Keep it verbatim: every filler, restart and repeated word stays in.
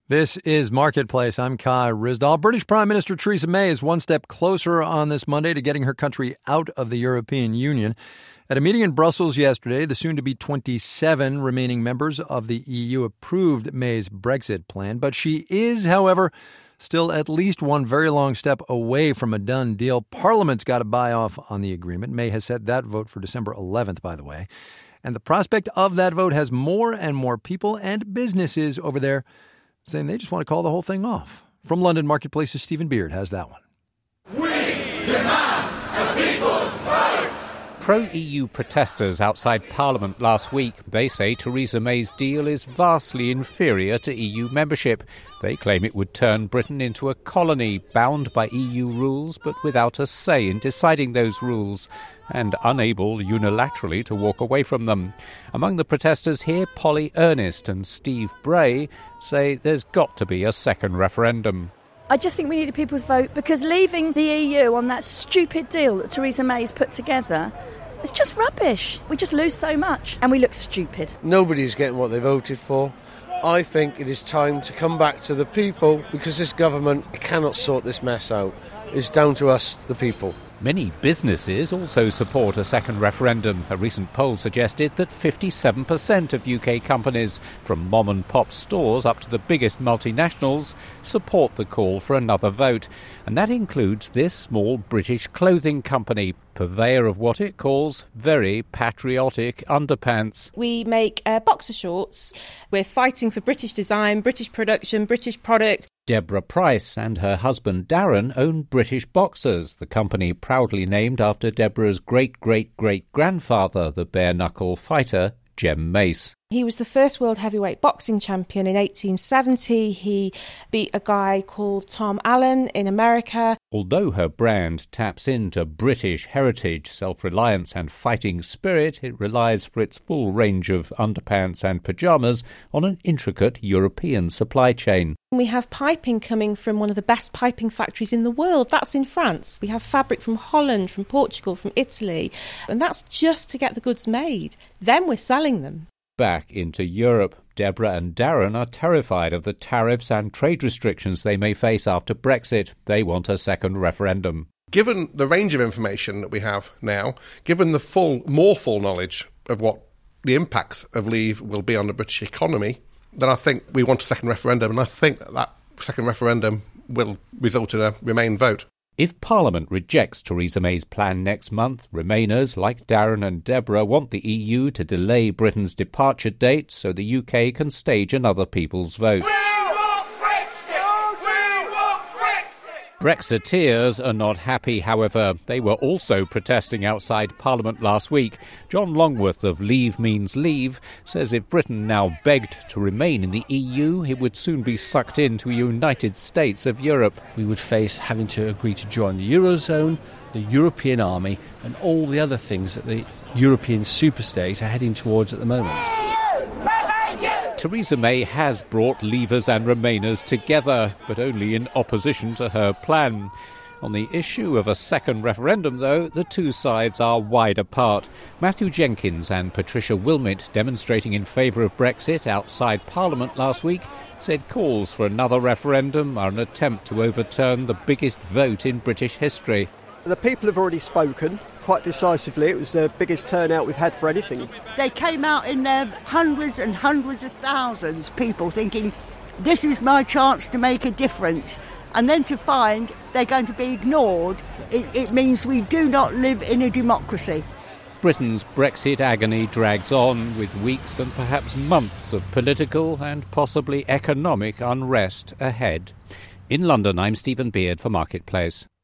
This is Marketplace. I'm Kai Ryssdal. British Prime Minister Theresa May is one step closer on this Monday to getting her country out of the European Union. At a meeting in Brussels yesterday, the soon-to-be twenty-seven remaining members of the E U approved May's Brexit plan. But she is, however, still at least one very long step away from a done deal. Parliament's got to buy off on the agreement. May has set that vote for December eleventh, by the way. And the prospect of that vote has more and more people and businesses over there saying they just want to call the whole thing off. From London, Marketplace's Stephen Beard has that one. We demand a people's vote! Pro-E U protesters outside Parliament last week, they say Theresa May's deal is vastly inferior to E U membership. They claim it would turn Britain into a colony, bound by E U rules but without a say in deciding those rules, and unable unilaterally to walk away from them. Among the protesters here, Polly Ernest and Steve Bray say there's got to be a second referendum. I just think we need a people's vote because leaving the E U on that stupid deal that Theresa May's put together, it's just rubbish. We just lose so much and we look stupid. Nobody's getting what they voted for. I think it is time to come back to the people because this government cannot sort this mess out. It's down to us, the people. Many businesses also support a second referendum. A recent poll suggested that fifty-seven percent of U K companies, from mom-and-pop stores up to the biggest multinationals, support the call for another vote. And that includes this small British clothing company, purveyor of what it calls very patriotic underpants. We make uh, boxer shorts. We're fighting for British design, British production, British product. Deborah Price and her husband Darren own British Boxers, the company proudly named after Deborah's great-great-great-grandfather, the bare-knuckle fighter Jem Mace. He was the first world heavyweight boxing champion in eighteen seventy. He beat a guy called Tom Allen in America. Although her brand taps into British heritage, self-reliance and fighting spirit, it relies for its full range of underpants and pyjamas on an intricate European supply chain. We have piping coming from one of the best piping factories in the world. That's in France. We have fabric from Holland, from Portugal, from Italy. And that's just to get the goods made. Then we're selling them. Back into Europe. Deborah and Darren are terrified of the tariffs and trade restrictions they may face after Brexit. They want a second referendum. Given the range of information that we have now, given the full, more full knowledge of what the impacts of leave will be on the British economy, then I think we want a second referendum, and I think that that second referendum will result in a Remain vote. If Parliament rejects Theresa May's plan next month, Remainers like Darren and Deborah want the E U to delay Britain's departure date so the U K can stage another people's vote. We want Brexit! We want Brexit! Brexiteers are not happy, however. They were also protesting outside Parliament last week. John Longworth of Leave Means Leave says if Britain now begged to remain in the E U, it would soon be sucked into a United States of Europe. We would face having to agree to join the Eurozone, the European Army, and all the other things that the European superstate are heading towards at the moment. Theresa May has brought Leavers and Remainers together, but only in opposition to her plan. On the issue of a second referendum, though, the two sides are wide apart. Matthew Jenkins and Patricia Wilmot, demonstrating in favour of Brexit outside Parliament last week, said calls for another referendum are an attempt to overturn the biggest vote in British history. The people have already spoken quite decisively. It was the biggest turnout we've had for anything. They came out in their hundreds and hundreds of thousands, people thinking, this is my chance to make a difference. And then to find they're going to be ignored, it, it means we do not live in a democracy. Britain's Brexit agony drags on with weeks and perhaps months of political and possibly economic unrest ahead. In London, I'm Stephen Beard for Marketplace.